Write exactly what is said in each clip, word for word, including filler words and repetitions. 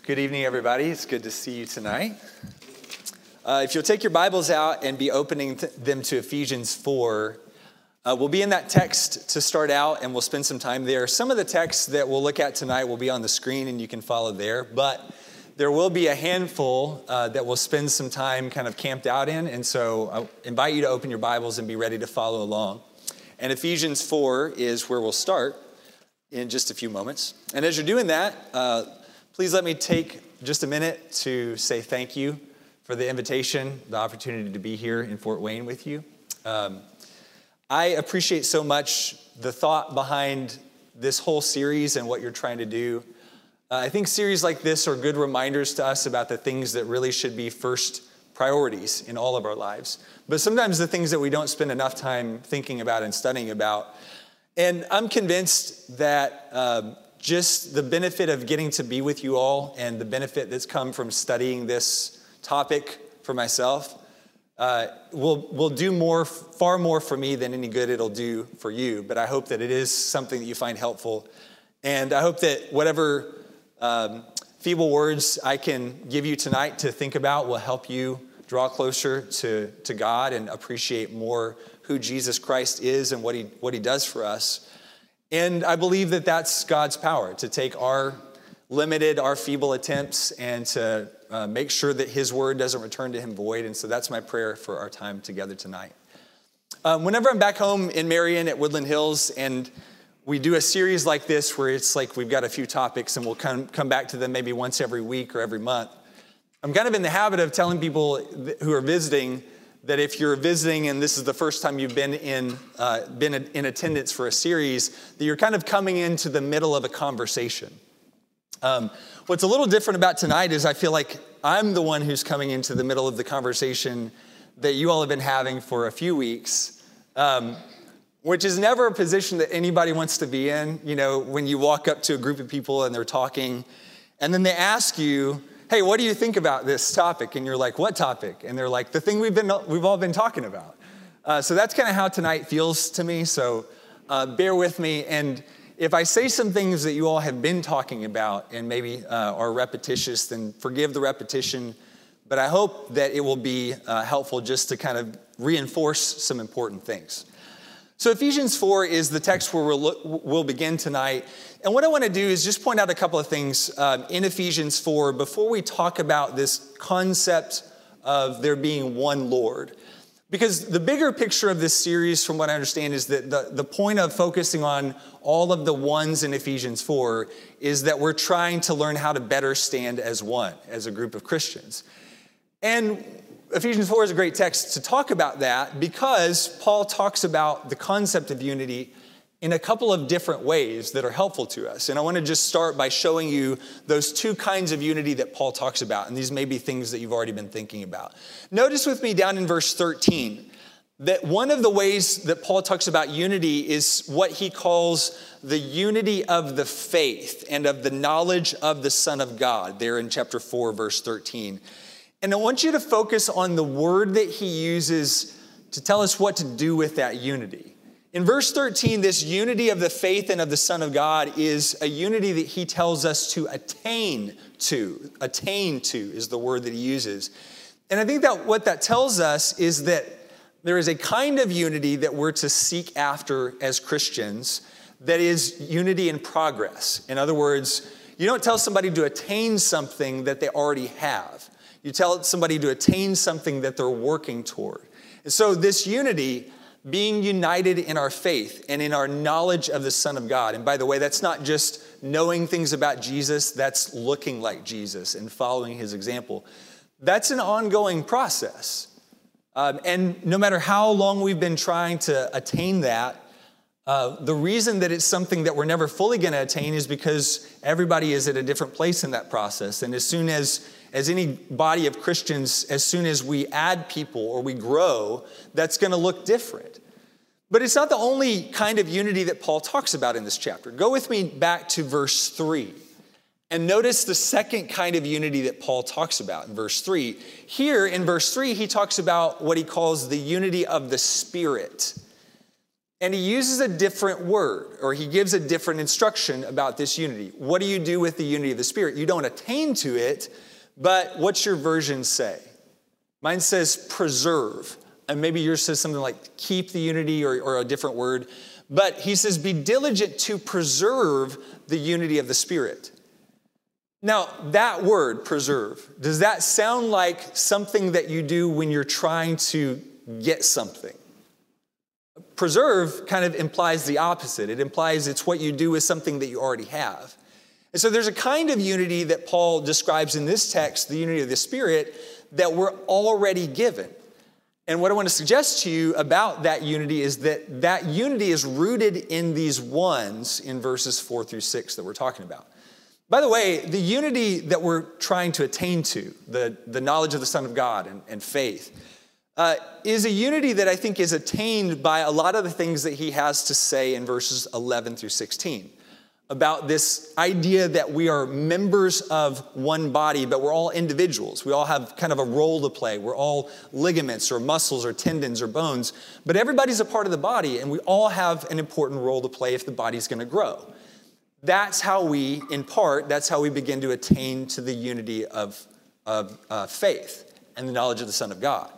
Good evening, everybody. It's good to see you tonight. Uh, if you'll take your Bibles out and be opening th- them to Ephesians four, uh, we'll be in that text to start out, and we'll spend some time there. Some of the texts that we'll look at tonight will be on the screen, and you can follow there. But there will be a handful uh, that we'll spend some time kind of camped out in, and so I invite you to open your Bibles and be ready to follow along. And Ephesians four is where we'll start in just a few moments. And as you're doing that, uh, please let me take just a minute to say thank you for the invitation, the opportunity to be here in Fort Wayne with you. Um, I appreciate so much the thought behind this whole series and what you're trying to do. Uh, I think series like this are good reminders to us about the things that really should be first priorities in all of our lives. But sometimes the things that we don't spend enough time thinking about and studying about. And I'm convinced that um, just the benefit of getting to be with you all and the benefit that's come from studying this topic for myself uh, will, will do more, far more for me than any good it'll do for you. But I hope that it is something that you find helpful. And I hope that whatever um, feeble words I can give you tonight to think about will help you draw closer to, to God and appreciate more who Jesus Christ is and what he, what he does for us. And I believe that that's God's power, to take our limited, our feeble attempts and to uh, make sure that his word doesn't return to him void. And so that's my prayer for our time together tonight. Um, whenever I'm back home in Marion at Woodland Hills and we do a series like this where it's like we've got a few topics and we'll come, come back to them maybe once every week or every month, I'm kind of in the habit of telling people who are visiting that if you're visiting and this is the first time you've been in uh, been in attendance for a series, that you're kind of coming into the middle of a conversation. Um, what's a little different about tonight is I feel like I'm the one who's coming into the middle of the conversation that you all have been having for a few weeks, um, which is never a position that anybody wants to be in. You know, when you walk up to a group of people and they're talking, and then they ask you, hey, what do you think about this topic? And you're like, what topic? And they're like, the thing we've been we've all been talking about. Uh, so that's kind of how tonight feels to me. So uh, bear with me. And if I say some things that you all have been talking about and maybe uh, are repetitious, then forgive the repetition. But I hope that it will be uh, helpful just to kind of reinforce some important things. So Ephesians four is the text where we'll, look, we'll begin tonight. And what I want to do is just point out a couple of things um, in Ephesians four before we talk about this concept of there being one Lord. Because the bigger picture of this series, from what I understand, is that the, the point of focusing on all of the ones in Ephesians four is that we're trying to learn how to better stand as one, as a group of Christians. And Ephesians four is a great text to talk about that because Paul talks about the concept of unity in a couple of different ways that are helpful to us. And I want to just start by showing you those two kinds of unity that Paul talks about. And these may be things that you've already been thinking about. Notice with me down in verse thirteen that one of the ways that Paul talks about unity is what he calls the unity of the faith and of the knowledge of the Son of God, there in chapter four, verse thirteen. And I want you to focus on the word that he uses to tell us what to do with that unity. In verse thirteen, this unity of the faith and of the Son of God is a unity that he tells us to attain to. Attain to is the word that he uses. And I think that what that tells us is that there is a kind of unity that we're to seek after as Christians that is unity in progress. In other words, you don't tell somebody to attain something that they already have. You tell somebody to attain something that they're working toward. And so this unity, being united in our faith and in our knowledge of the Son of God. And by the way, that's not just knowing things about Jesus, that's looking like Jesus and following his example. That's an ongoing process. Um, and no matter how long we've been trying to attain that, uh, the reason that it's something that we're never fully going to attain is because everybody is at a different place in that process. And as soon as As any body of Christians, as soon as we add people or we grow, that's going to look different. But it's not the only kind of unity that Paul talks about in this chapter. Go with me back to verse three and notice the second kind of unity that Paul talks about in verse three. Here in verse three, he talks about what he calls the unity of the Spirit. And he uses a different word, or he gives a different instruction about this unity. What do you do with the unity of the Spirit? You don't attain to it, but what's your version say? Mine says preserve. And maybe yours says something like keep the unity, or, or a different word. But he says be diligent to preserve the unity of the Spirit. Now, that word, preserve, does that sound like something that you do when you're trying to get something? Preserve kind of implies the opposite. It implies it's what you do with something that you already have. And so there's a kind of unity that Paul describes in this text, the unity of the Spirit, that we're already given. And what I want to suggest to you about that unity is that that unity is rooted in these ones in verses four through six that we're talking about. By the way, the unity that we're trying to attain to, the, the knowledge of the Son of God and, and faith, uh, is a unity that I think is attained by a lot of the things that he has to say in verses eleven through sixteen. About this idea that we are members of one body, but we're all individuals. We all have kind of a role to play. We're all ligaments or muscles or tendons or bones, but everybody's a part of the body, and we all have an important role to play if the body's going to grow. That's how we, in part, that's how we begin to attain to the unity of, of uh, faith and the knowledge of the Son of God.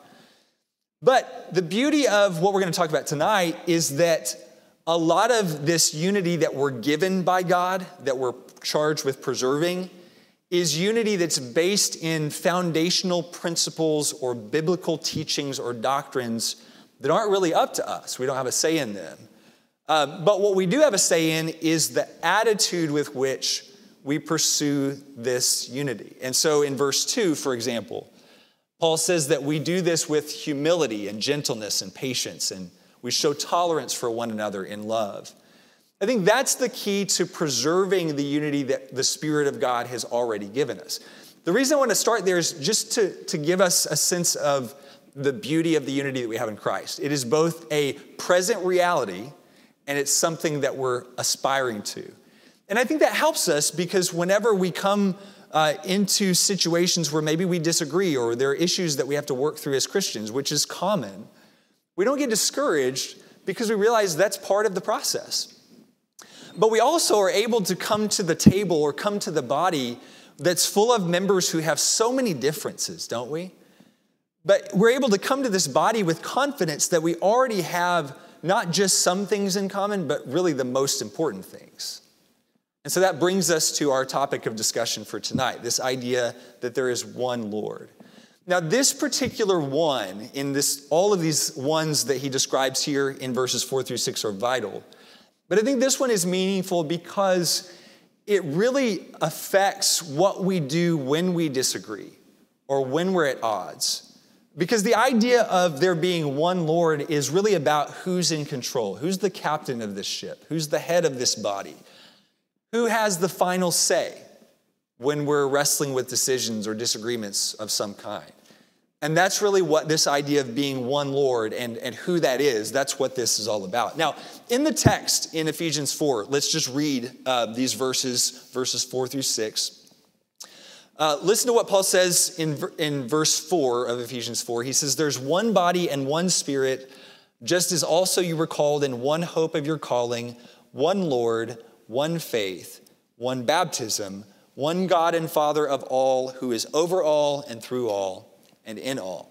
But the beauty of what we're going to talk about tonight is that a lot of this unity that we're given by God, that we're charged with preserving, is unity that's based in foundational principles or biblical teachings or doctrines that aren't really up to us. We don't have a say in them. Um, but what we do have a say in is the attitude with which we pursue this unity. And so in verse two, for example, Paul says that we do this with humility and gentleness and patience, and we show tolerance for one another in love. I think that's the key to preserving the unity that the Spirit of God has already given us. The reason I want to start there is just to, to give us a sense of the beauty of the unity that we have in Christ. It is both a present reality and it's something that we're aspiring to. And I think that helps us because whenever we come uh, into situations where maybe we disagree or there are issues that we have to work through as Christians, which is common, we don't get discouraged because we realize that's part of the process. But we also are able to come to the table or come to the body that's full of members who have so many differences, don't we? But we're able to come to this body with confidence that we already have not just some things in common, but really the most important things. And so that brings us to our topic of discussion for tonight, this idea that there is one Lord. Now, this particular one, in this, all of these ones that he describes here in verses four through six are vital. But I think this one is meaningful because it really affects what we do when we disagree or when we're at odds. Because the idea of there being one Lord is really about who's in control, who's the captain of this ship, who's the head of this body, who has the final say when we're wrestling with decisions or disagreements of some kind. And that's really what this idea of being one Lord and, and who that is, that's what this is all about. Now, in the text in Ephesians four, let's just read uh, these verses, verses four through six. Uh, listen to what Paul says in, in verse four of Ephesians four. He says, there's one body and one Spirit, just as also you were called in one hope of your calling, one Lord, one faith, one baptism, one God and Father of all, who is over all and through all and in all.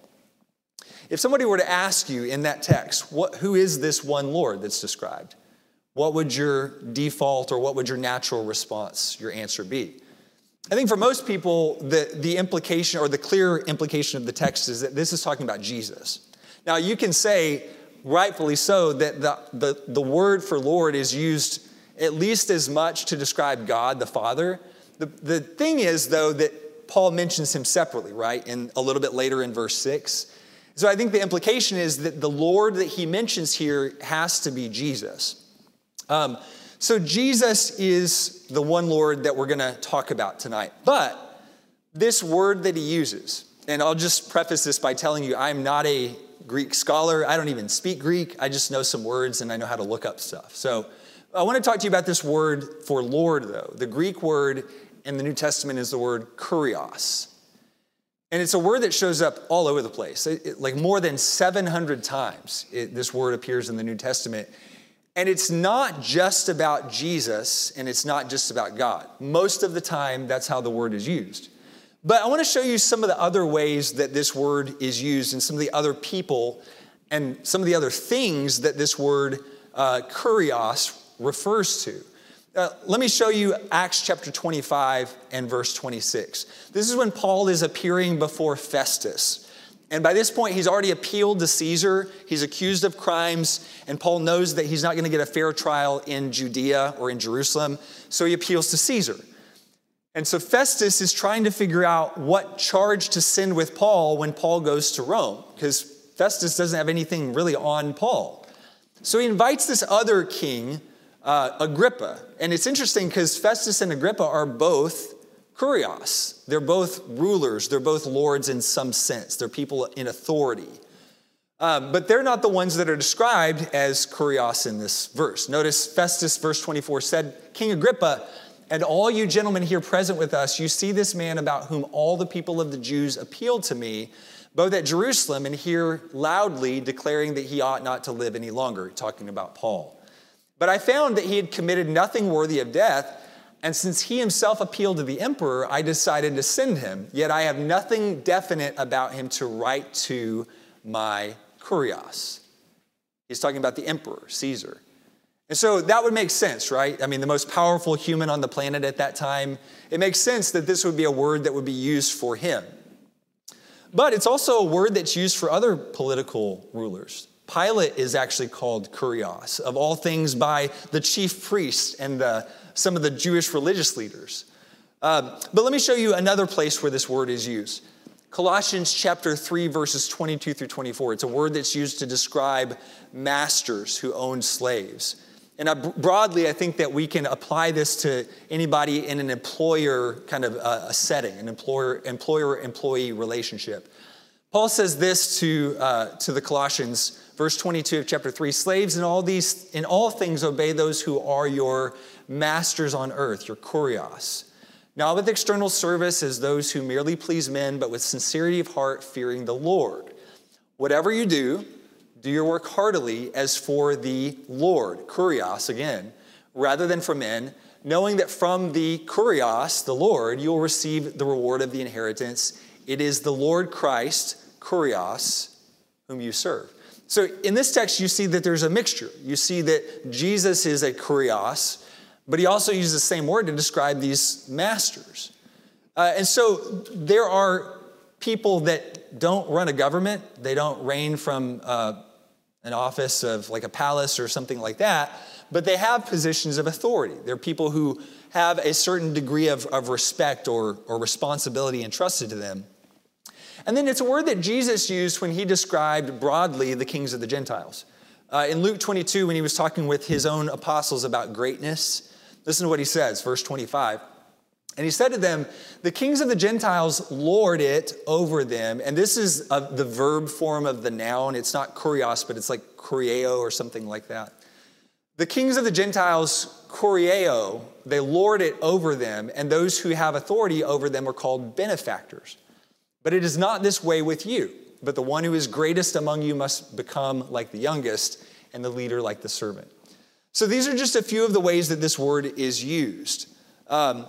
If somebody were to ask you in that text, what, who is this one Lord that's described? What would your default or what would your natural response, your answer be? I think for most people, the, the implication or the clear implication of the text is that this is talking about Jesus. Now, you can say, rightfully so, that the, the, the word for Lord is used at least as much to describe God, the Father. The, the thing is, though, that Paul mentions him separately, right? And a little bit later in verse six. So I think the implication is that the Lord that he mentions here has to be Jesus. Um, so Jesus is the one Lord that we're going to talk about tonight. But this word that he uses, and I'll just preface this by telling you I'm not a Greek scholar. I don't even speak Greek. I just know some words and I know how to look up stuff. So I want to talk to you about this word for Lord, though. The Greek word in the New Testament is the word kurios. And it's a word that shows up all over the place. It, it, like more than seven hundred times it, this word appears in the New Testament. And it's not just about Jesus, and it's not just about God. Most of the time, that's how the word is used. But I want to show you some of the other ways that this word is used and some of the other people and some of the other things that this word uh, kurios refers to. Uh, let me show you Acts chapter twenty-five and verse twenty-six. This is when Paul is appearing before Festus. And by this point, he's already appealed to Caesar. He's accused of crimes, and Paul knows that he's not going to get a fair trial in Judea or in Jerusalem, so he appeals to Caesar. And so Festus is trying to figure out what charge to send with Paul when Paul goes to Rome, because Festus doesn't have anything really on Paul. So he invites this other king, uh, Agrippa. And it's interesting because Festus and Agrippa are both kurios. They're both rulers. They're both lords in some sense. They're people in authority. Um, but they're not the ones that are described as kurios in this verse. Notice Festus, verse twenty-four, said, King Agrippa, and all you gentlemen here present with us, you see this man about whom all the people of the Jews appealed to me, both at Jerusalem and here loudly declaring that he ought not to live any longer, talking about Paul. But I found that he had committed nothing worthy of death, and since he himself appealed to the emperor, I decided to send him. Yet I have nothing definite about him to write to my kurios. He's talking about the emperor, Caesar. And so that would make sense, right? I mean, the most powerful human on the planet at that time. It makes sense that this would be a word that would be used for him. But it's also a word that's used for other political rulers. Pilate is actually called kurios, of all things, by the chief priests and the, some of the Jewish religious leaders. Uh, but let me show you another place where this word is used. Colossians chapter three, verses twenty-two through twenty-four. It's a word that's used to describe masters who own slaves. And I, broadly, I think that we can apply this to anybody in an employer kind of uh, a setting, an employer, employer-employee relationship. Paul says this to, uh, to the Colossians, verse twenty-two of chapter three, slaves in all these, in all things obey those who are your masters on earth, your kurios. Not with external service as those who merely please men, but with sincerity of heart, fearing the Lord. Whatever you do, do your work heartily as for the Lord, kurios again, rather than for men, knowing that from the kurios, the Lord, you will receive the reward of the inheritance. It is the Lord Christ, kurios, whom you serve. So in this text, you see that there's a mixture. You see that Jesus is a kurios, but he also uses the same word to describe these masters. Uh, and so there are people that don't run a government. They don't reign from uh, an office of like a palace or something like that, but they have positions of authority. They're people who have a certain degree of, of respect or, or responsibility entrusted to them. And then it's a word that Jesus used when he described broadly the kings of the Gentiles. Uh, in Luke twenty-two, when he was talking with his own apostles about greatness, listen to what he says, verse twenty-five. And he said to them, the kings of the Gentiles lord it over them. And this is a, the verb form of the noun. It's not kurios, but it's like kurieo or something like that. The kings of the Gentiles, kurieo, they lord it over them. And those who have authority over them are called benefactors. But it is not this way with you. But the one who is greatest among you must become like the youngest, and the leader like the servant. So these are just a few of the ways that this word is used. Um,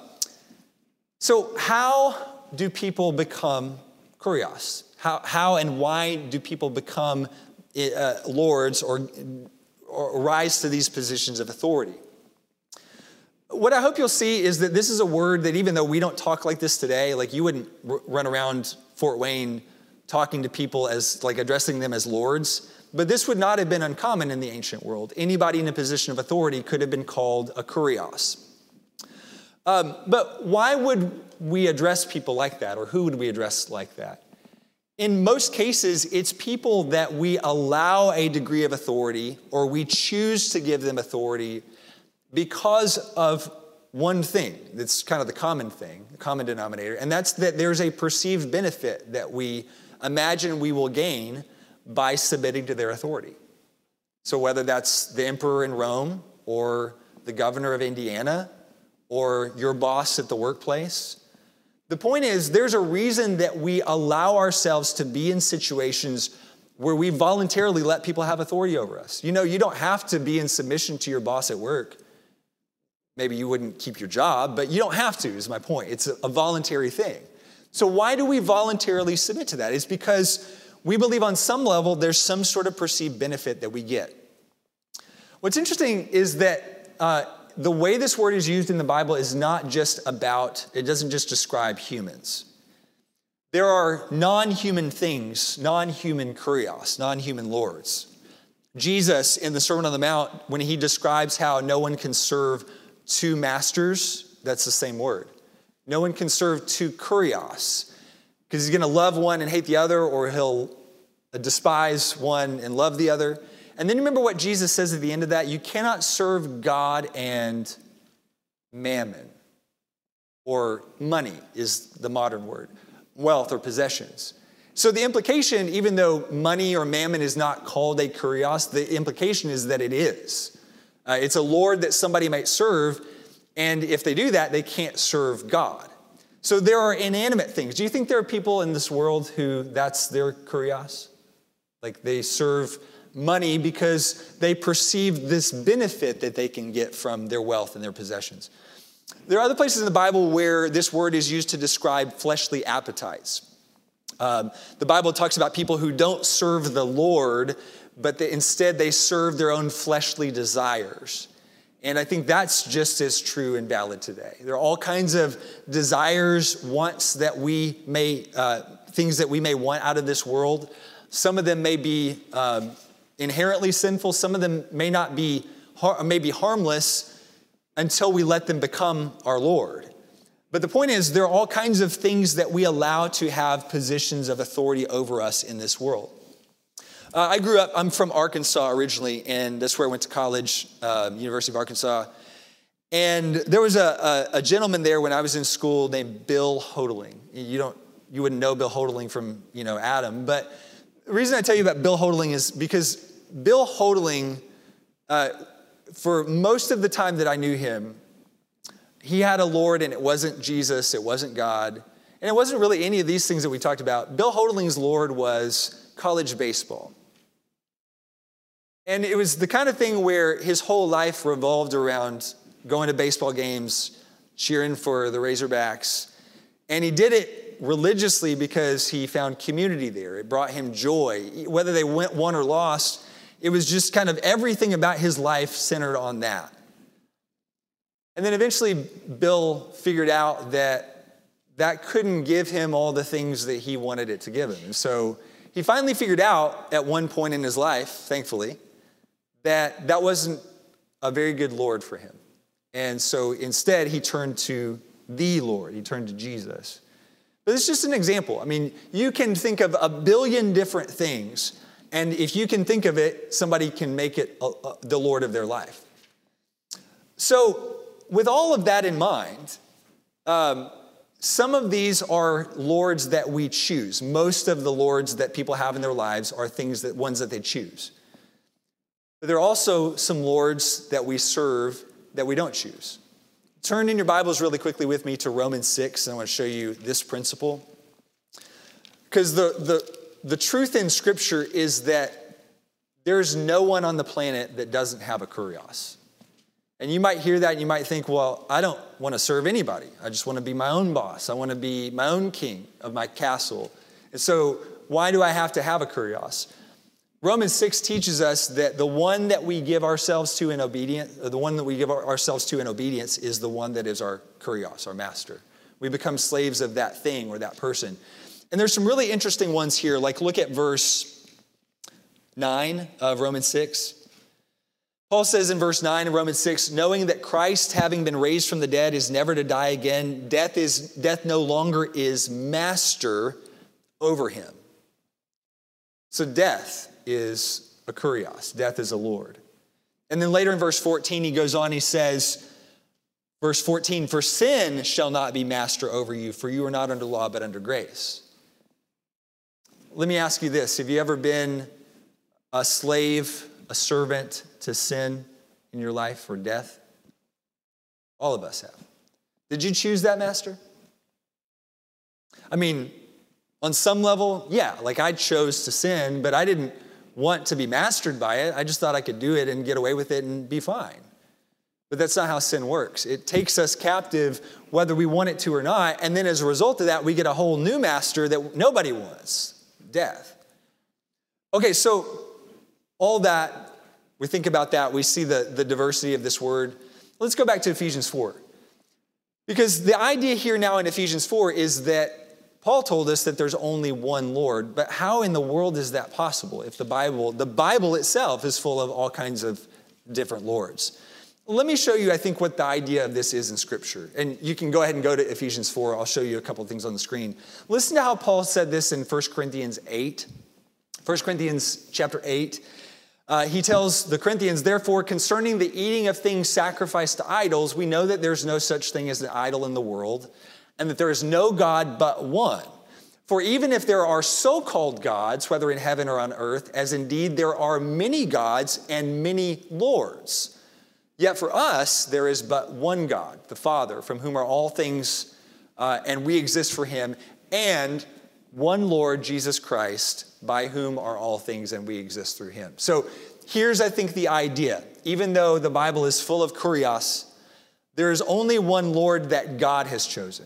so how do people become kurios? How, how and why do people become uh, lords or, or rise to these positions of authority? What I hope you'll see is that this is a word that even though we don't talk like this today, like you wouldn't r- run around Fort Wayne talking to people as, like addressing them as lords, but this would not have been uncommon in the ancient world. Anybody in a position of authority could have been called a kurios. Um, but why would we address people like that, or who would we address like that? In most cases, it's people that we allow a degree of authority, or we choose to give them authority because of one thing. That's kind of the common thing, the common denominator, and that's that there's a perceived benefit that we imagine we will gain by submitting to their authority. So whether that's the emperor in Rome, or the governor of Indiana, or your boss at the workplace, the point is there's a reason that we allow ourselves to be in situations where we voluntarily let people have authority over us. You know, you don't have to be in submission to your boss at work. Maybe you wouldn't keep your job, but you don't have to, is my point. It's a, a voluntary thing. So why do we voluntarily submit to that? It's because we believe on some level there's some sort of perceived benefit that we get. What's interesting is that uh, the way this word is used in the Bible is not just about, it doesn't just describe humans. There are non-human things, non-human kurios, non-human lords. Jesus, in the Sermon on the Mount, when he describes how no one can serve two masters, that's the same word. No one can serve two kurios, because he's going to love one and hate the other, or he'll despise one and love the other. And then remember what Jesus says at the end of that. You cannot serve God and mammon, or money is the modern word, wealth or possessions. So the implication, even though money or mammon is not called a kurios, the implication is that it is. Uh, it's a lord that somebody might serve, and if they do that, they can't serve God. So there are inanimate things. Do you think there are people in this world who that's their kurios? Like they serve money because they perceive this benefit that they can get from their wealth and their possessions. There are other places in the Bible where this word is used to describe fleshly appetites. Um, the Bible talks about people who don't serve the Lord, but they, instead they serve their own fleshly desires. And I think that's just as true and valid today. There are all kinds of desires, wants that we may, uh, things that we may want out of this world. Some of them may be um, inherently sinful. Some of them may not be, har- may be harmless until we let them become our Lord. But the point is, there are all kinds of things that we allow to have positions of authority over us in this world. Uh, I grew up, I'm from Arkansas originally, and that's where I went to college, uh, University of Arkansas. And there was a, a, a gentleman there when I was in school named Bill Hodling. You don't, you wouldn't know Bill Hodling from, you know, Adam. But the reason I tell you about Bill Hodling is because Bill Hodling, uh, for most of the time that I knew him, he had a Lord, and it wasn't Jesus, it wasn't God, and it wasn't really any of these things that we talked about. Bill Hodling's Lord was college baseball. And it was the kind of thing where his whole life revolved around going to baseball games, cheering for the Razorbacks. And he did it religiously because he found community there. It brought him joy. Whether they went won or lost, it was just kind of everything about his life centered on that. And then eventually Bill figured out that that couldn't give him all the things that he wanted it to give him. And so he finally figured out at one point in his life, thankfully, that that wasn't a very good Lord for him. And so instead he turned to the Lord. He turned to Jesus. But it's just an example. I mean, you can think of a billion different things, and if you can think of it, somebody can make it a, a, the Lord of their life. So with all of that in mind, um, some of these are lords that we choose. Most of the lords that people have in their lives are things that ones that they choose. But there are also some lords that we serve that we don't choose. Turn in your Bibles really quickly with me to Romans six, and I want to show you this principle. Because the, the, the truth in Scripture is that there's no one on the planet that doesn't have a kurios. And you might hear that and you might think, well, I don't want to serve anybody. I just want to be my own boss. I want to be my own king of my castle. And so why do I have to have a kurios? Romans six teaches us that the one that we give ourselves to in obedience, the one that we give ourselves to in obedience is the one that is our kurios, our master. We become slaves of that thing or that person. And there's some really interesting ones here. Like look at verse nine of Romans six. Paul says in verse nine of Romans six, knowing that Christ, having been raised from the dead, is never to die again, death is death no longer is master over him. So death is a kurios. Death is a lord. And then later in verse fourteen, he goes on, he says, verse fourteen, for sin shall not be master over you, for you are not under law, but under grace. Let me ask you this. Have you ever been a slave, a servant to sin in your life or death? All of us have. Did you choose that master? I mean, On some level, yeah, like I chose to sin, but I didn't want to be mastered by it. I just thought I could do it and get away with it and be fine. But that's not how sin works. It takes us captive whether we want it to or not, and then as a result of that, we get a whole new master that nobody wants, death. Okay, so all that, we think about that, we see the, the diversity of this word. Let's go back to Ephesians four. Because the idea here now in Ephesians four is that Paul told us that there's only one Lord, but how in the world is that possible if the Bible, the Bible itself is full of all kinds of different lords? Let me show you, I think, what the idea of this is in Scripture. And you can go ahead and go to Ephesians four. I'll show you a couple of things on the screen. Listen to how Paul said this in First Corinthians eight. First Corinthians chapter eight. Uh, he tells the Corinthians, therefore, concerning the eating of things sacrificed to idols, we know that there's no such thing as an idol in the world, and that there is no God but one. For even if there are so-called gods, whether in heaven or on earth, as indeed there are many gods and many lords, yet for us there is but one God, the Father, from whom are all things, uh, and we exist for him, and one Lord, Jesus Christ, by whom are all things, and we exist through him. So here's, I think, the idea. Even though the Bible is full of kurios, there is only one Lord that God has chosen.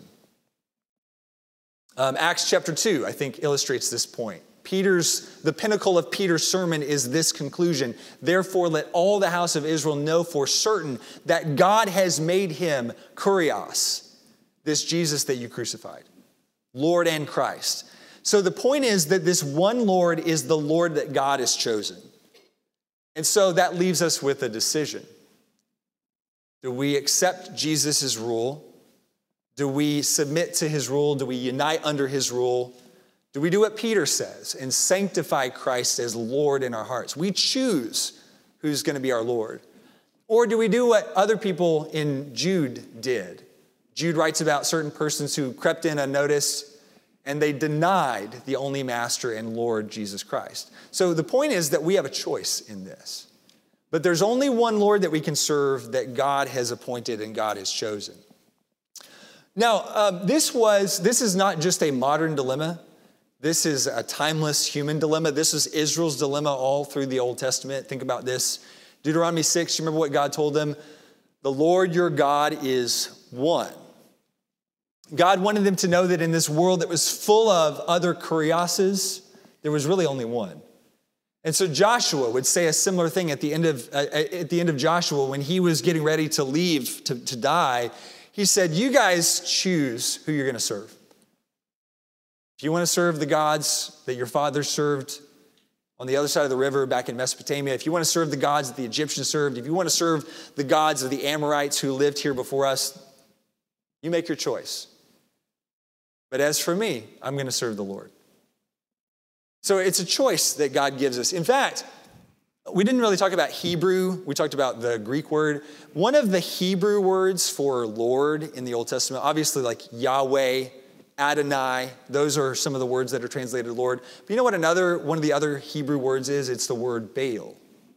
Um, Acts chapter two, I think, illustrates this point. Peter's, the pinnacle of Peter's sermon is this conclusion. Therefore, let all the house of Israel know for certain that God has made him kurios, this Jesus that you crucified, Lord and Christ. So the point is that this one Lord is the Lord that God has chosen. And so that leaves us with a decision. Do we accept Jesus' rule? Do we submit to his rule? Do we unite under his rule? Do we do what Peter says and sanctify Christ as Lord in our hearts? We choose who's going to be our Lord. Or do we do what other people in Jude did? Jude writes about certain persons who crept in unnoticed and they denied the only master and Lord, Jesus Christ. So the point is that we have a choice in this. But there's only one Lord that we can serve that God has appointed and God has chosen. Now, um, this was, this is not just a modern dilemma. This is a timeless human dilemma. This is Israel's dilemma all through the Old Testament. Think about this. Deuteronomy six, you remember what God told them? The Lord your God is one. God wanted them to know that in this world that was full of other kurioses, there was really only one. And so Joshua would say a similar thing at the end of, uh, at the end of Joshua when he was getting ready to leave, to, to die. He said, you guys choose who you're going to serve. If you want to serve the gods that your fathers served on the other side of the river back in Mesopotamia, if you want to serve the gods that the Egyptians served, if you want to serve the gods of the Amorites who lived here before us, you make your choice. But as for me, I'm going to serve the Lord. So it's a choice that God gives us. In fact, we didn't really talk about Hebrew. We talked about the Greek word. One of the Hebrew words for Lord in the Old Testament, obviously like Yahweh, Adonai, those are some of the words that are translated Lord. But you know what another, one of the other Hebrew words is? It's the word Baal.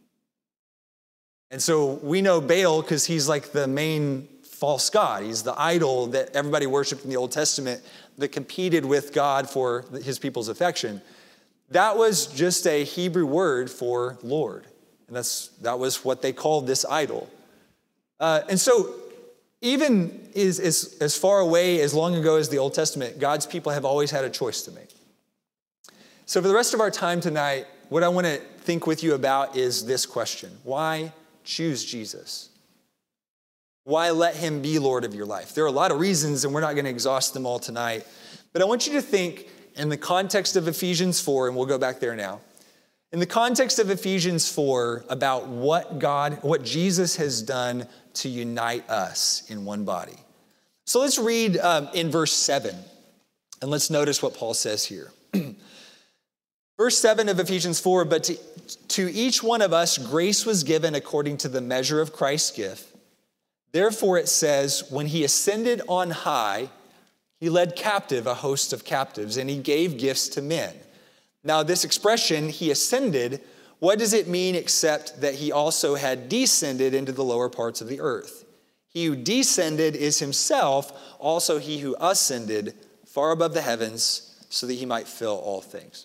And so we know Baal because he's like the main false god. He's the idol that everybody worshiped in the Old Testament that competed with God for his people's affection. That was just a Hebrew word for Lord. And that's that was what they called this idol. Uh, and so even is, is, as far away, as long ago as the Old Testament, God's people have always had a choice to make. So for the rest of our time tonight, what I want to think with you about is this question. Why choose Jesus? Why let him be Lord of your life? There are a lot of reasons, and we're not going to exhaust them all tonight. But I want you to think in the context of Ephesians four, and we'll go back there now. In the context of Ephesians four, about what God, what Jesus has done to unite us in one body. So let's read um, in verse seven, and let's notice what Paul says here. Verse seven of Ephesians four, but to, to each one of us grace was given according to the measure of Christ's gift. Therefore it says, when he ascended on high, he led captive a host of captives, and he gave gifts to men. Now this expression, he ascended, what does it mean except that he also had descended into the lower parts of the earth? He who descended is himself also he who ascended far above the heavens so that he might fill all things.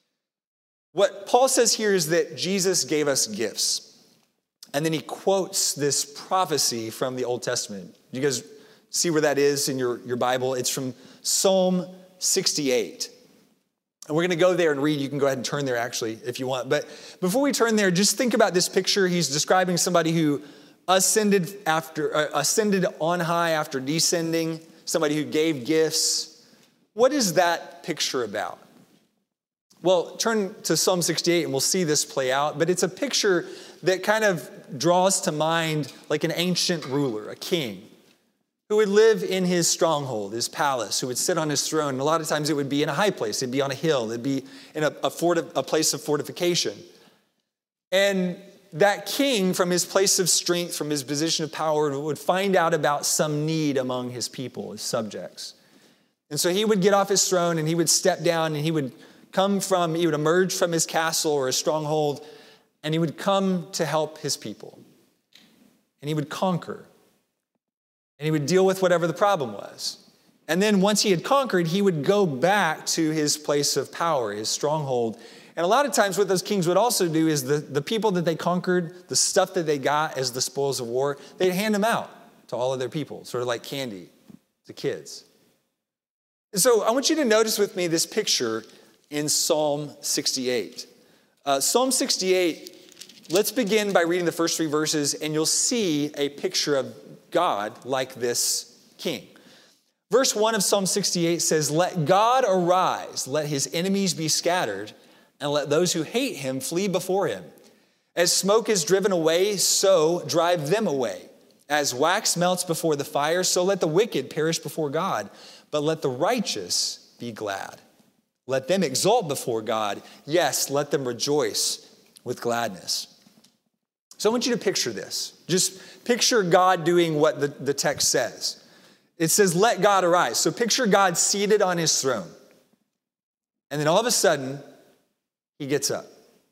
What Paul says here is that Jesus gave us gifts. And then he quotes this prophecy from the Old Testament. You guys see where that is in your, your Bible? It's from Psalm sixty-eight. And we're going to go there and read. You can go ahead and turn there, actually, if you want. But before we turn there, just think about this picture. He's describing somebody who ascended after uh, ascended on high after descending, somebody who gave gifts. What is that picture about? Well, turn to Psalm sixty-eight and we'll see this play out. But it's a picture that kind of draws to mind like an ancient ruler, a king, who would live in his stronghold, his palace, who would sit on his throne. And a lot of times it would be in a high place. It'd be on a hill. It'd be in a, a, forti- a place of fortification. And that king, from his place of strength, from his position of power, would find out about some need among his people, his subjects. And so he would get off his throne and he would step down and he would come from, he would emerge from his castle or his stronghold, and he would come to help his people. And he would conquer. And he would deal with whatever the problem was. And then once he had conquered, he would go back to his place of power, his stronghold. And a lot of times what those kings would also do is the, the people that they conquered, the stuff that they got as the spoils of war, they'd hand them out to all of their people, sort of like candy to kids. And so I want you to notice with me this picture in Psalm sixty-eight. Uh, Psalm sixty-eight, let's begin by reading the first three verses, and you'll see a picture of God like this king. Verse one of Psalm sixty-eight says, "Let God arise, let his enemies be scattered, and let those who hate him flee before him. As smoke is driven away, so drive them away. As wax melts before the fire, so let the wicked perish before God, but let the righteous be glad. Let them exult before God. Yes, let them rejoice with gladness." So I want you to picture this. Just picture God doing what the, the text says. It says, let God arise. So picture God seated on his throne. And then all of a sudden, he gets up.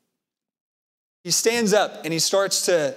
He stands up and he starts to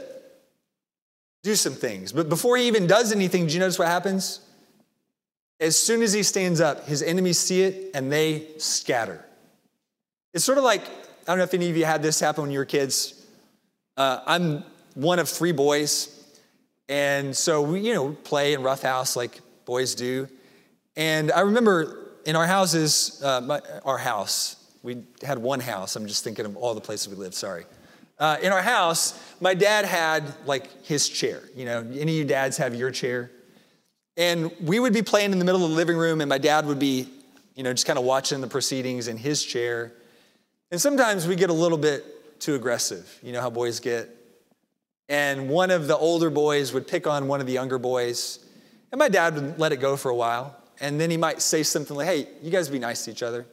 do some things. But before he even does anything, do you notice what happens? As soon as he stands up, his enemies see it and they scatter. It's sort of like, I don't know if any of you had this happen when you were kids. Uh, I'm one of three boys. And so we, you know, play in roughhouse like boys do. And I remember in our houses, uh, my, our house, we had one house. I'm just thinking of all the places we lived, sorry. Uh, in our house, my dad had like his chair. You know, any of you dads have your chair? And we would be playing in the middle of the living room and my dad would be, you know, just kind of watching the proceedings in his chair. And sometimes we get a little bit too aggressive. You know how boys get. And one of the older boys would pick on one of the younger boys. And my dad would let it go for a while. And then he might say something like, hey, you guys be nice to each other.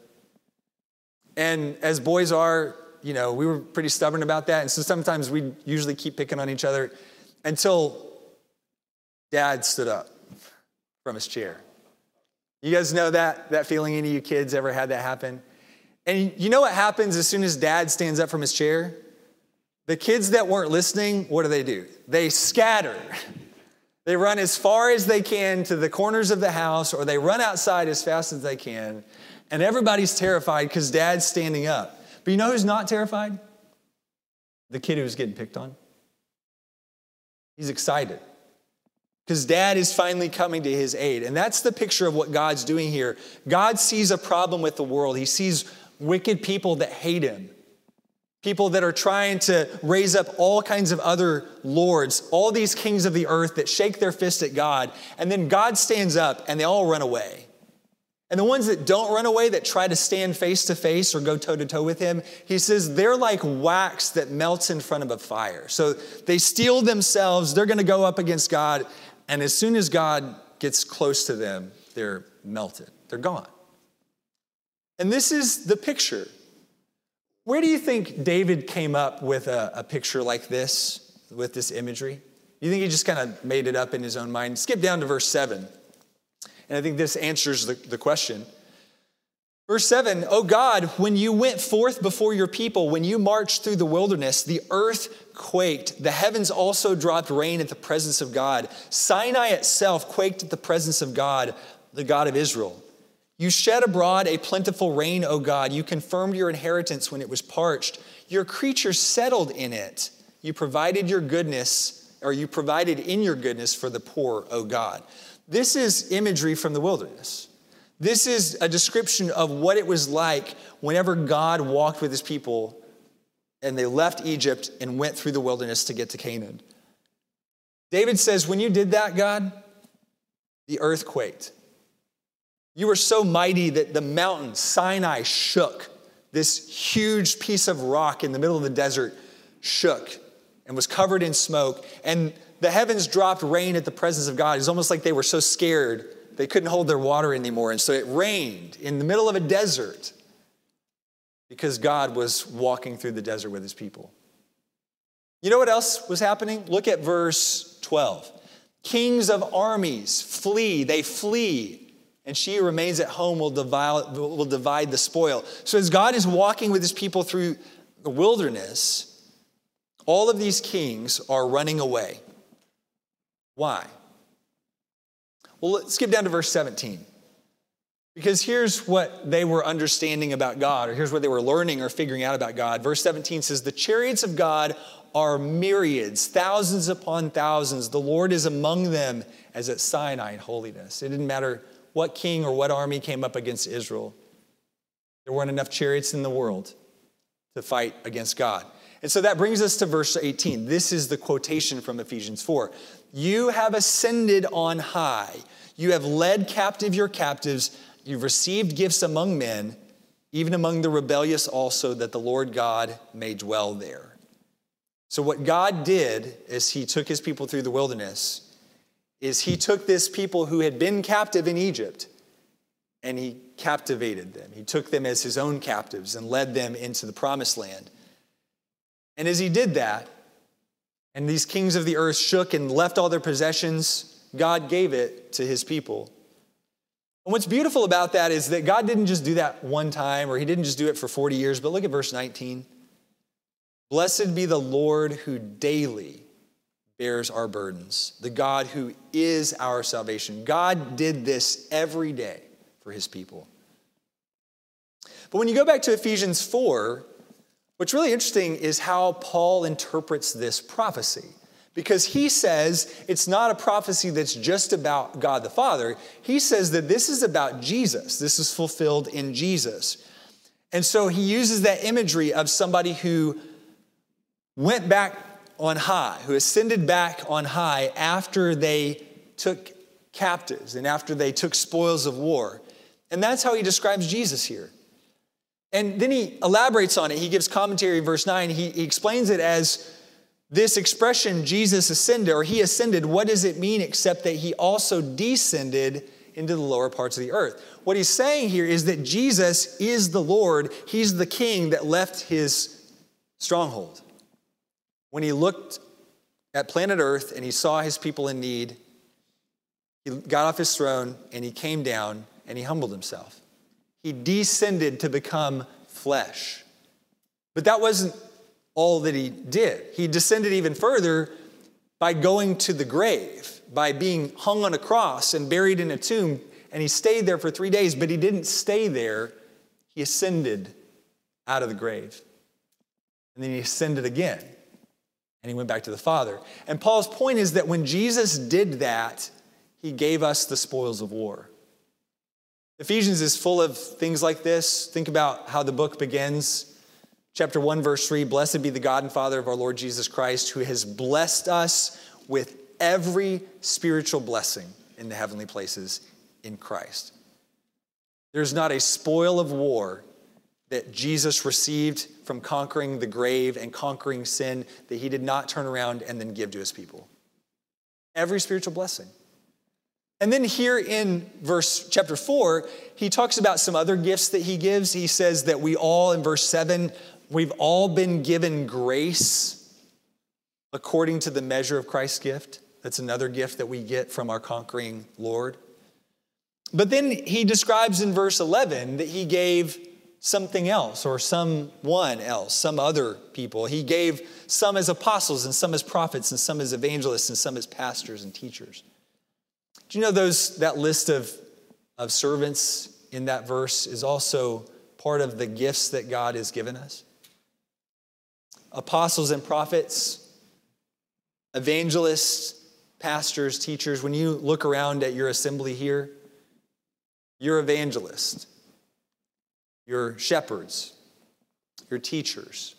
And as boys are, you know, we were pretty stubborn about that. And so sometimes we'd usually keep picking on each other until Dad stood up from his chair. You guys know that, that feeling? Any of you kids ever had that happen? And you know what happens as soon as Dad stands up from his chair? The kids that weren't listening, what do they do? They scatter. They run as far as they can to the corners of the house, or they run outside as fast as they can. And everybody's terrified because Dad's standing up. But you know who's not terrified? The kid who's getting picked on. He's excited because Dad is finally coming to his aid. And that's the picture of what God's doing here. God sees a problem with the world. He sees wicked people that hate him. People that are trying to raise up all kinds of other lords, all these kings of the earth that shake their fist at God. And then God stands up and they all run away. And the ones that don't run away, that try to stand face to face or go toe to toe with him, he says they're like wax that melts in front of a fire. So they steel themselves, they're going to go up against God. And as soon as God gets close to them, they're melted. They're gone. And this is the picture. Where do you think David came up with a, a picture like this, with this imagery? You think he just kind of made it up in his own mind? Skip down to verse seven. And I think this answers the, the question. Verse seven, "O God, when you went forth before your people, when you marched through the wilderness, the earth quaked. The heavens also dropped rain at the presence of God. Sinai itself quaked at the presence of God, the God of Israel. You shed abroad a plentiful rain, O God. You confirmed your inheritance when it was parched. Your creatures settled in it. You provided your goodness, or you provided in your goodness for the poor, O God. This is imagery from the wilderness. This is a description of what it was like whenever God walked with his people and they left Egypt and went through the wilderness to get to Canaan. David says, when you did that, God, the earth quaked. You were so mighty that the mountain, Sinai, shook. This huge piece of rock in the middle of the desert shook and was covered in smoke. And the heavens dropped rain at the presence of God. It's almost like they were so scared they couldn't hold their water anymore. And so it rained in the middle of a desert because God was walking through the desert with his people. You know what else was happening? Look at verse twelve. Kings of armies flee. They flee. And she who remains at home will divide, will divide the spoil. So as God is walking with his people through the wilderness, all of these kings are running away. Why? Well, let's skip down to verse seventeen. Because here's what they were understanding about God, or here's what they were learning or figuring out about God. Verse seventeen says, the chariots of God are myriads, thousands upon thousands. The Lord is among them as at Sinai in holiness. It didn't matter what king or what army came up against Israel. There weren't enough chariots in the world to fight against God. And so that brings us to verse eighteen. This is the quotation from Ephesians four. You have ascended on high. You have led captive your captives. You've received gifts among men, even among the rebellious also, that the Lord God may dwell there. So what God did is he took his people through the wilderness, is he took this people who had been captive in Egypt and he captivated them. He took them as his own captives and led them into the promised land. And as he did that, and these kings of the earth shook and left all their possessions, God gave it to his people. And what's beautiful about that is that God didn't just do that one time, or he didn't just do it for forty years, but look at verse nineteen. Blessed be the Lord who daily bears our burdens, the God who is our salvation. God did this every day for his people. But when you go back to Ephesians four, what's really interesting is how Paul interprets this prophecy. Because he says it's not a prophecy that's just about God the Father. He says that this is about Jesus. This is fulfilled in Jesus. And so he uses that imagery of somebody who went back on high, who ascended back on high after they took captives and after they took spoils of war. And that's how he describes Jesus here. And then he elaborates on it. He gives commentary in verse nine. He, he explains it as this expression, Jesus ascended, or he ascended, what does it mean except that he also descended into the lower parts of the earth? What he's saying here is that Jesus is the Lord. He's the king that left his stronghold. When he looked at planet Earth and he saw his people in need, he got off his throne and he came down and he humbled himself. He descended to become flesh. But that wasn't all that he did. He descended even further by going to the grave, by being hung on a cross and buried in a tomb. And he stayed there for three days, but he didn't stay there. He ascended out of the grave. And then he ascended again. And he went back to the Father. And Paul's point is that when Jesus did that, he gave us the spoils of war. Ephesians is full of things like this. Think about how the book begins. Chapter one, verse three, blessed be the God and Father of our Lord Jesus Christ, who has blessed us with every spiritual blessing in the heavenly places in Christ. There's not a spoil of war that Jesus received from conquering the grave and conquering sin that he did not turn around and then give to his people. Every spiritual blessing. And then here in verse chapter four, he talks about some other gifts that he gives. He says that we all, in verse seven, we've all been given grace according to the measure of Christ's gift. That's another gift that we get from our conquering Lord. But then he describes in verse eleven that he gave something else or someone else, some other people. He gave some as apostles and some as prophets and some as evangelists and some as pastors and teachers. Do you know those that list of, of servants in that verse is also part of the gifts that God has given us. Apostles and prophets, evangelists, pastors, teachers, when you look around at your assembly here, you're evangelists, you're shepherds, you're teachers.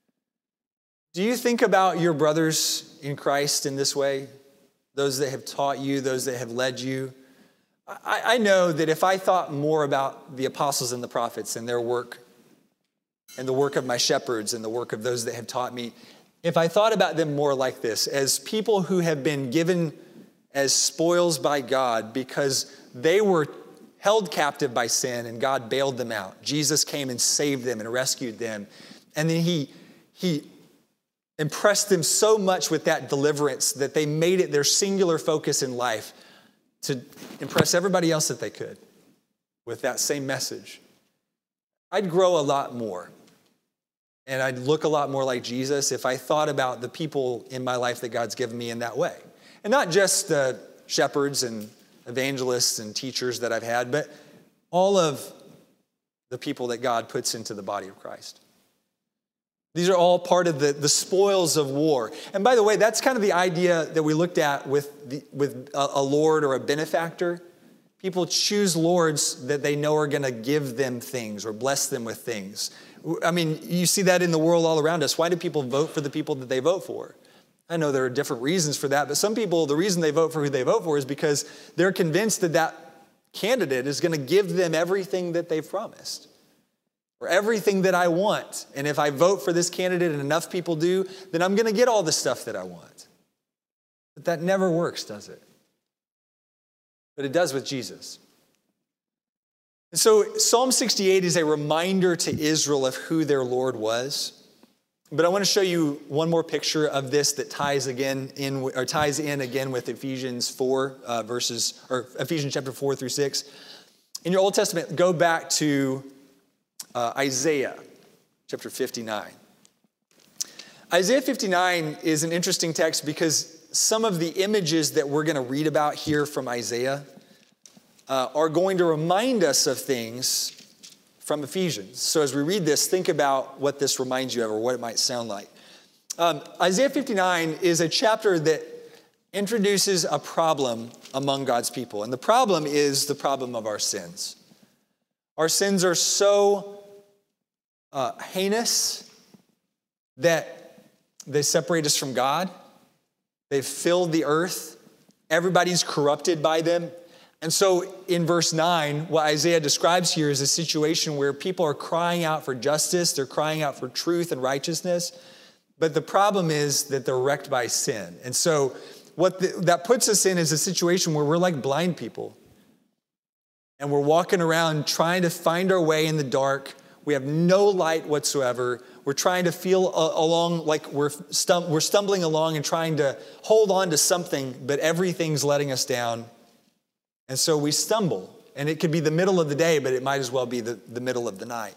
Do you think about your brothers in Christ in this way? Those that have taught you, those that have led you? I, I know that if I thought more about the apostles and the prophets and their work and the work of my shepherds and the work of those that have taught me, if I thought about them more like this, as people who have been given as spoils by God because they were held captive by sin and God bailed them out. Jesus came and saved them and rescued them. And then he, he impressed them so much with that deliverance that they made it their singular focus in life to impress everybody else that they could with that same message. I'd grow a lot more. And I'd look a lot more like Jesus if I thought about the people in my life that God's given me in that way. And not just the shepherds and evangelists and teachers that I've had, but all of the people that God puts into the body of Christ. These are all part of the, the spoils of war. And by the way, that's kind of the idea that we looked at with, the, with a, a lord or a benefactor. People choose lords that they know are going to give them things or bless them with things. I mean, you see that in the world all around us. Why do people vote for the people that they vote for? I know there are different reasons for that, but some people, the reason they vote for who they vote for is because they're convinced that that candidate is going to give them everything that they've promised or everything that I want. And if I vote for this candidate and enough people do, then I'm going to get all the stuff that I want. But that never works, does it? But it does with Jesus. And so Psalm sixty-eight is a reminder to Israel of who their Lord was. But I want to show you one more picture of this that ties again in or ties in again with Ephesians four uh, verses or Ephesians chapter four through six. In your Old Testament, go back to uh, Isaiah chapter fifty-nine. Isaiah fifty-nine is an interesting text because some of the images that we're going to read about here from Isaiah Uh, are going to remind us of things from Ephesians. So as we read this, think about what this reminds you of or what it might sound like. Um, Isaiah fifty-nine is a chapter that introduces a problem among God's people. And the problem is the problem of our sins. Our sins are so uh, heinous that they separate us from God. They've filled the earth. Everybody's corrupted by them. And so in verse nine, what Isaiah describes here is a situation where people are crying out for justice, they're crying out for truth and righteousness, but the problem is that they're wrecked by sin. And so what the, that puts us in is a situation where we're like blind people, and we're walking around trying to find our way in the dark. We have no light whatsoever. We're trying to feel a, along like we're, stum- we're stumbling along and trying to hold on to something, but everything's letting us down. And so we stumble, and it could be the middle of the day, but it might as well be the, the middle of the night.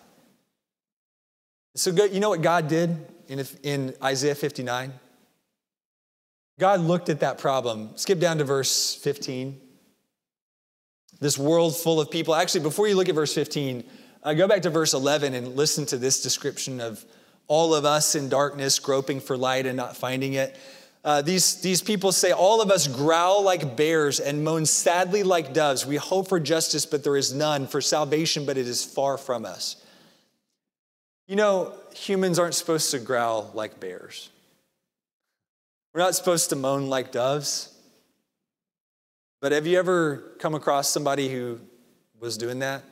So go, you know what God did in, in Isaiah fifty-nine? God looked at that problem. Skip down to verse fifteen. This world full of people. Actually, before you look at verse fifteen, uh, go back to verse eleven and listen to this description of all of us in darkness, groping for light and not finding it. Uh, these, these people say, all of us growl like bears and moan sadly like doves. We hope for justice, but there is none, for salvation, but it is far from us. You know, humans aren't supposed to growl like bears. We're not supposed to moan like doves. But have you ever come across somebody who was doing that?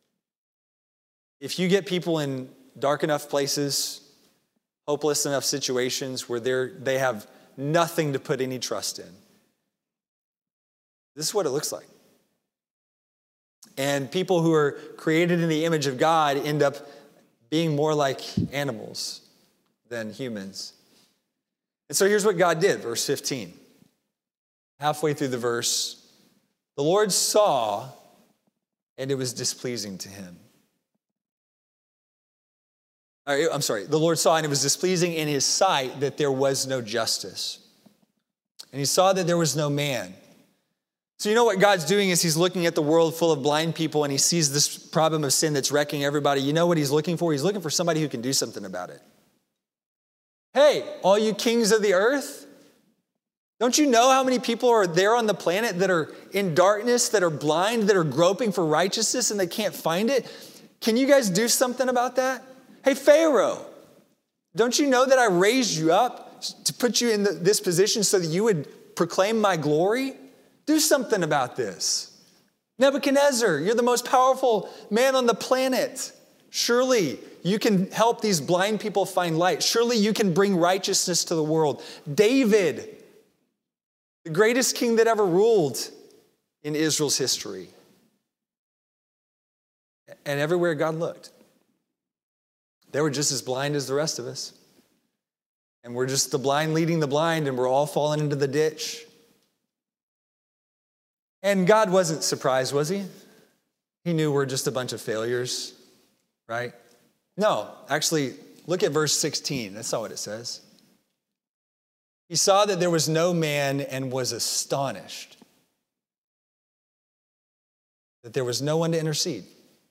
If you get people in dark enough places, hopeless enough situations where they're, they have nothing to put any trust in. This is what it looks like. And people who are created in the image of God end up being more like animals than humans. And so here's what God did, verse fifteen. Halfway through the verse, the Lord saw, and it was displeasing to him. I'm sorry, the Lord saw and it was displeasing in his sight that there was no justice. And he saw that there was no man. So you know what God's doing is he's looking at the world full of blind people and he sees this problem of sin that's wrecking everybody. You know what he's looking for? He's looking for somebody who can do something about it. Hey, all you kings of the earth, don't you know how many people are there on the planet that are in darkness, that are blind, that are groping for righteousness and they can't find it? Can you guys do something about that? Hey, Pharaoh, don't you know that I raised you up to put you in the, this position so that you would proclaim my glory? Do something about this. Nebuchadnezzar, you're the most powerful man on the planet. Surely you can help these blind people find light. Surely you can bring righteousness to the world. David, the greatest king that ever ruled in Israel's history. And everywhere God looked, they were just as blind as the rest of us. And we're just the blind leading the blind, and we're all falling into the ditch. And God wasn't surprised, was he? He knew we're just a bunch of failures, right? No, actually, look at verse sixteen. That's not what it says. He saw that there was no man and was astonished that there was no one to intercede.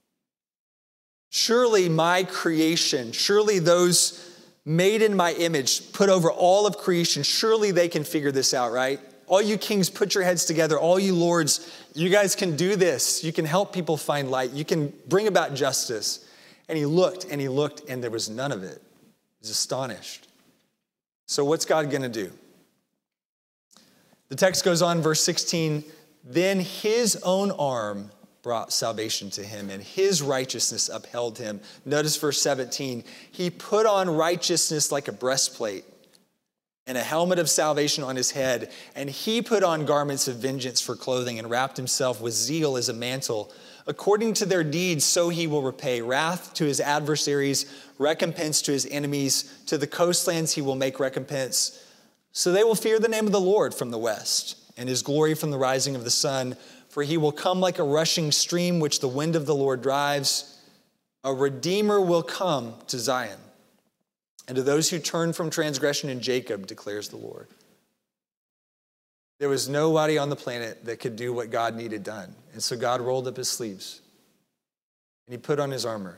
Surely my creation, surely those made in my image, put over all of creation, surely they can figure this out, right? All you kings, put your heads together. All you lords, you guys can do this. You can help people find light. You can bring about justice. And he looked and he looked and there was none of it. He was astonished. So what's God going to do? The text goes on, verse sixteen, then his own arm brought salvation to him and his righteousness upheld him. Notice verse seventeen, he put on righteousness like a breastplate and a helmet of salvation on his head. And he put on garments of vengeance for clothing and wrapped himself with zeal as a mantle. According to their deeds, so he will repay wrath to his adversaries, recompense to his enemies. To the coastlands he will make recompense. So they will fear the name of the Lord from the west and his glory from the rising of the sun. For he will come like a rushing stream which the wind of the Lord drives. A redeemer will come to Zion. And to those who turn from transgression in Jacob, declares the Lord. There was nobody on the planet that could do what God needed done. And so God rolled up his sleeves and he put on his armor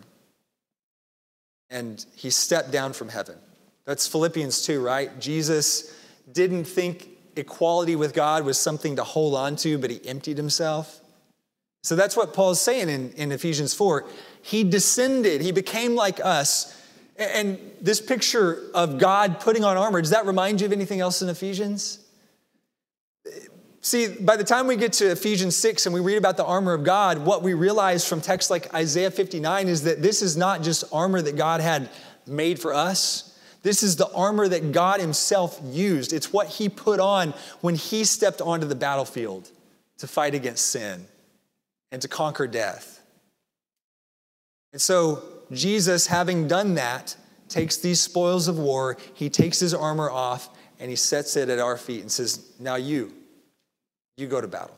and he stepped down from heaven. That's Philippians two, right? Jesus didn't think equality with God was something to hold on to, but he emptied himself. So that's what Paul's saying in, in Ephesians four. He descended, he became like us. And this picture of God putting on armor, does that remind you of anything else in Ephesians? See, by the time we get to Ephesians six and we read about the armor of God, what we realize from texts like Isaiah fifty-nine is that this is not just armor that God had made for us. This is the armor that God himself used. It's what he put on when he stepped onto the battlefield to fight against sin and to conquer death. And so Jesus, having done that, takes these spoils of war, he takes his armor off, and he sets it at our feet and says, now you, you go to battle.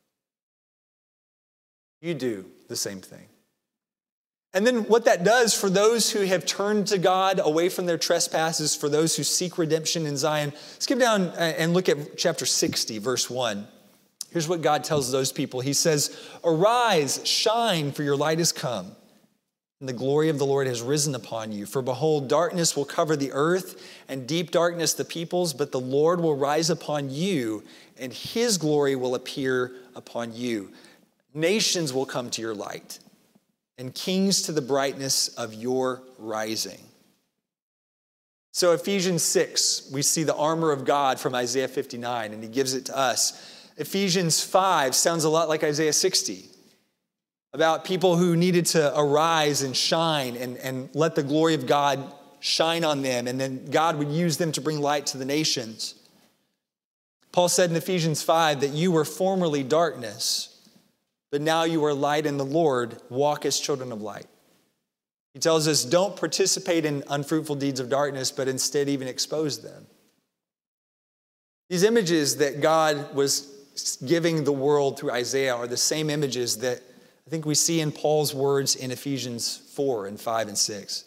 You do the same thing. And then what that does for those who have turned to God away from their trespasses, for those who seek redemption in Zion, skip down and look at chapter sixty, verse one. Here's what God tells those people. He says, arise, shine, for your light has come, and the glory of the Lord has risen upon you. For behold, darkness will cover the earth, and deep darkness the peoples, but the Lord will rise upon you, and his glory will appear upon you. Nations will come to your light, and kings to the brightness of your rising. So Ephesians six, we see the armor of God from Isaiah fifty-nine, and he gives it to us. Ephesians five sounds a lot like Isaiah sixty, about people who needed to arise and shine and, and let the glory of God shine on them, and then God would use them to bring light to the nations. Paul said in Ephesians five that you were formerly darkness, but now you are light in the Lord. Walk as children of light. He tells us, don't participate in unfruitful deeds of darkness, but instead even expose them. These images that God was giving the world through Isaiah are the same images that I think we see in Paul's words in Ephesians four and five and six.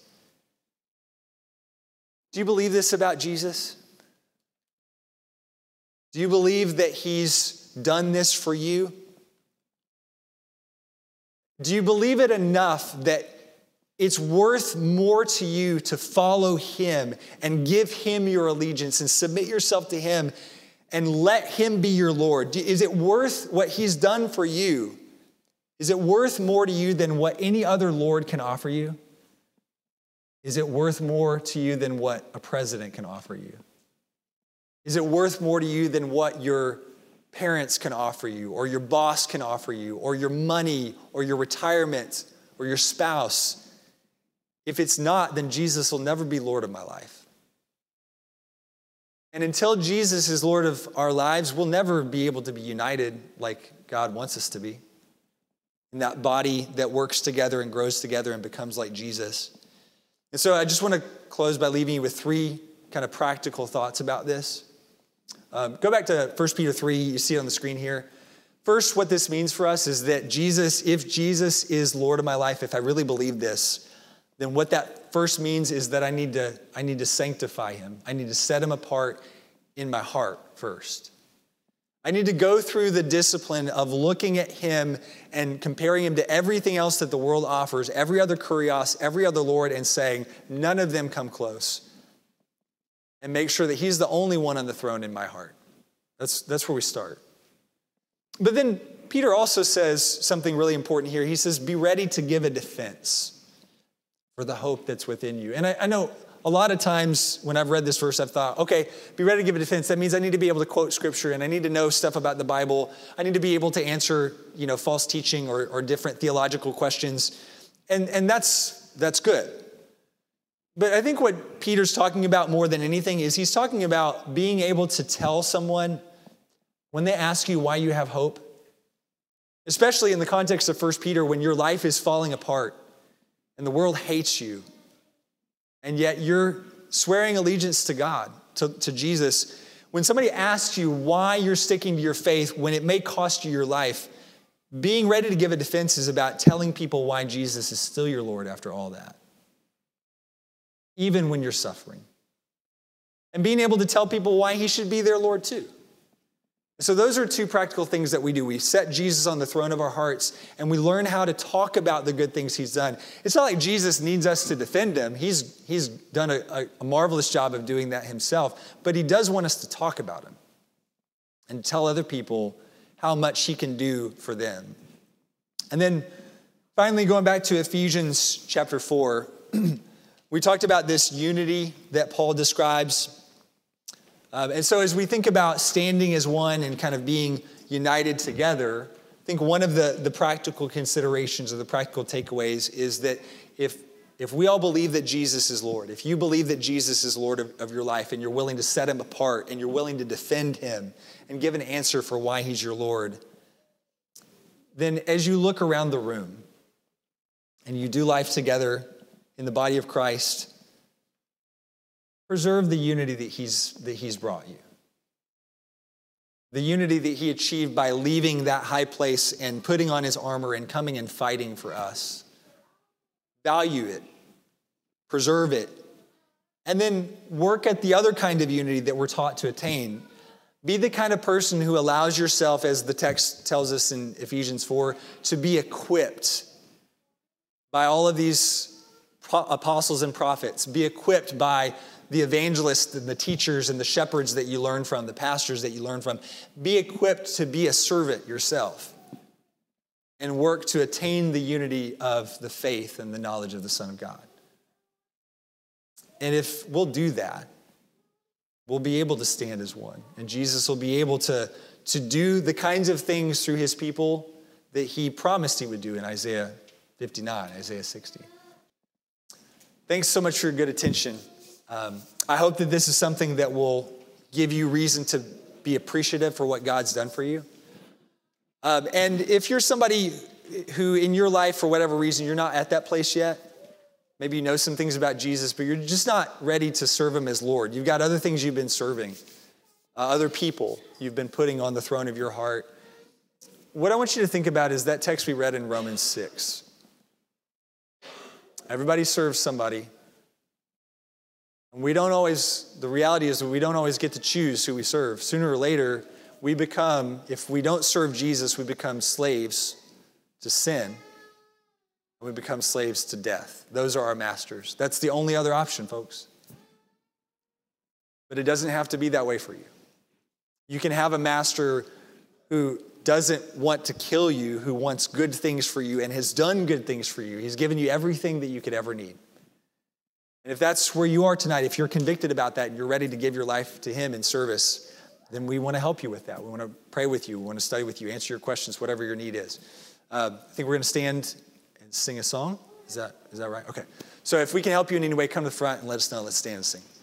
Do you believe this about Jesus? Do you believe that he's done this for you? Do you believe it enough that it's worth more to you to follow him and give him your allegiance and submit yourself to him and let him be your Lord? Is it worth what he's done for you? Is it worth more to you than what any other Lord can offer you? Is it worth more to you than what a president can offer you? Is it worth more to you than what your parents can offer you, or your boss can offer you, or your money, or your retirement, or your spouse? If it's not, then Jesus will never be Lord of my life. And until Jesus is Lord of our lives, we'll never be able to be united like God wants us to be, in that body that works together and grows together and becomes like Jesus. And so I just want to close by leaving you with three kind of practical thoughts about this. Um, go back to First Peter three, you see it on the screen here. First, what this means for us is that Jesus, if Jesus is Lord of my life, if I really believe this, then what that first means is that I need to, I need to sanctify him. I need to set him apart in my heart first. I need to go through the discipline of looking at him and comparing him to everything else that the world offers, every other kurios, every other Lord, and saying, none of them come close. And make sure that he's the only one on the throne in my heart. That's, that's where we start. But then Peter also says something really important here. He says, be ready to give a defense for the hope that's within you. And I, I know a lot of times when I've read this verse, I've thought, okay, be ready to give a defense. That means I need to be able to quote scripture, and I need to know stuff about the Bible. I need to be able to answer, you know, false teaching or, or different theological questions. And, and that's, that's good. But I think what Peter's talking about more than anything is he's talking about being able to tell someone when they ask you why you have hope, especially in the context of First Peter, when your life is falling apart and the world hates you, and yet you're swearing allegiance to God, to, to Jesus. When somebody asks you why you're sticking to your faith when it may cost you your life, being ready to give a defense is about telling people why Jesus is still your Lord after all that, even when you're suffering. And being able to tell people why he should be their Lord too. So those are two practical things that we do. We set Jesus on the throne of our hearts, and we learn how to talk about the good things he's done. It's not like Jesus needs us to defend him. He's, he's done a, a marvelous job of doing that himself, but he does want us to talk about him and tell other people how much he can do for them. And then finally, going back to Ephesians chapter four, we talked about this unity that Paul describes. Um, and so as we think about standing as one and kind of being united together, I think one of the, the practical considerations or the practical takeaways is that if, if we all believe that Jesus is Lord, if you believe that Jesus is Lord of, of your life and you're willing to set him apart and you're willing to defend him and give an answer for why he's your Lord, then as you look around the room and you do life together in the body of Christ, preserve the unity that he's, that he's brought you. The unity that he achieved by leaving that high place and putting on his armor and coming and fighting for us. Value it. Preserve it. And then work at the other kind of unity that we're taught to attain. Be the kind of person who allows yourself, as the text tells us in Ephesians four, to be equipped by all of these apostles and prophets. Be equipped by the evangelists and the teachers and the shepherds that you learn from, the pastors that you learn from. Be equipped to be a servant yourself and work to attain the unity of the faith and the knowledge of the Son of God. And if we'll do that, we'll be able to stand as one. And Jesus will be able to, to do the kinds of things through his people that he promised he would do in Isaiah fifty-nine, Isaiah sixty. Thanks so much for your good attention. Um, I hope that this is something that will give you reason to be appreciative for what God's done for you. Um, and if you're somebody who in your life, for whatever reason, you're not at that place yet, maybe you know some things about Jesus, but you're just not ready to serve him as Lord. You've got other things you've been serving, uh, other people you've been putting on the throne of your heart. What I want you to think about is that text we read in Romans six. Everybody serves somebody. And we don't always, the reality is that we don't always get to choose who we serve. Sooner or later, we become, if we don't serve Jesus, we become slaves to sin, and we become slaves to death. Those are our masters. That's the only other option, folks. But it doesn't have to be that way for you. You can have a master who doesn't want to kill you, who wants good things for you and has done good things for you. He's given you everything that you could ever need. And if that's where you are tonight, if you're convicted about that and you're ready to give your life to him in service, then we want to help you with that. We want to pray with you. We want to study with you, answer your questions, whatever your need is. Uh, I think we're going to stand and sing a song. Is that, is that right? Okay. So if we can help you in any way, come to the front and let us know. Let's stand and sing.